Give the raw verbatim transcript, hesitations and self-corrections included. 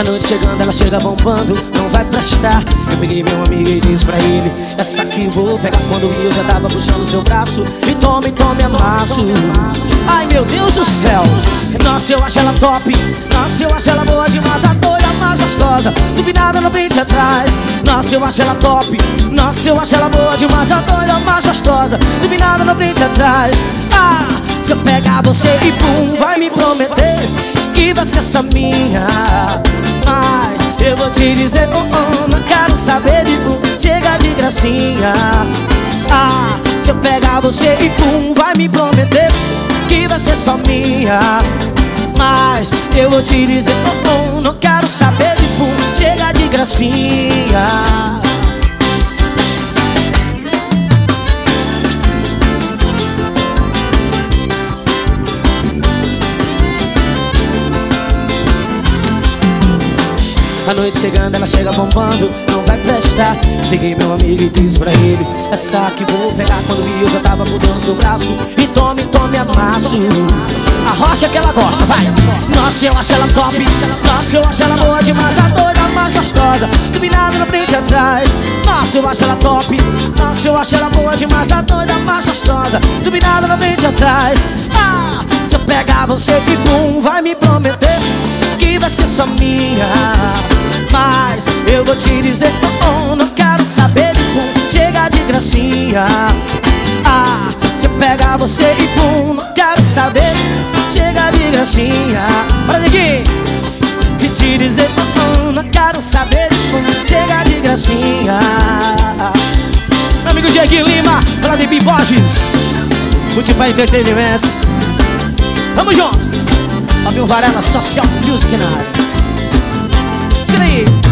A noite chegando, ela chega bombando, não vai prestar. Eu peguei meu amigo e disse pra ele: essa aqui vou pegar. Quando o eu já tava puxando seu braço, e tome, tome, amasso. Ai meu Deus do céu, nossa, eu acho ela top. Nossa, eu acho ela boa demais, a doida mais gostosa, turbinada na frente e atrás. Nossa, eu acho ela top. Nossa, eu acho ela boa demais, a doida mais gostosa, turbinada na frente e atrás. Ah, se eu pegar você e pum, vai me prometer que vai ser só minha. Mas eu vou te dizer, oh, oh, não quero saber de pum, chega de gracinha. Ah, se eu pegar você e pum, vai me prometer que vai ser só minha. Mas eu vou te dizer, oh, oh, não quero saber de pum, chega de gracinha. A noite chegando, ela chega bombando, não vai prestar. Peguei meu amigo e disse pra ele: essa que vou pegar. Quando vi, eu já tava mudando seu braço, e tome, tome, amasso. A rocha que ela gosta, vai. Nossa, eu acho ela top. Nossa, eu acho ela boa demais, a doida mais gostosa, turbinada na frente e atrás. Nossa, eu acho ela top. Nossa, eu acho ela boa demais, a doida mais gostosa, turbinada na frente e atrás. Ah, se eu pegar você e pum, vai me prometer que vai ser só minha. Mas eu vou te dizer, oh, oh, não quero saber de pum, chega de gracinha. Ah, se eu pegar você e pum, não quero saber, chega de gracinha. Olha aqui, te, te dizer, oh, oh, não quero saber de pum, chega de gracinha. Meu amigo Diego Lima, fala de Borges, Multiply Entretenimentos. Tamo junto. Fabinho Varela, Social Music na área. Tira aí.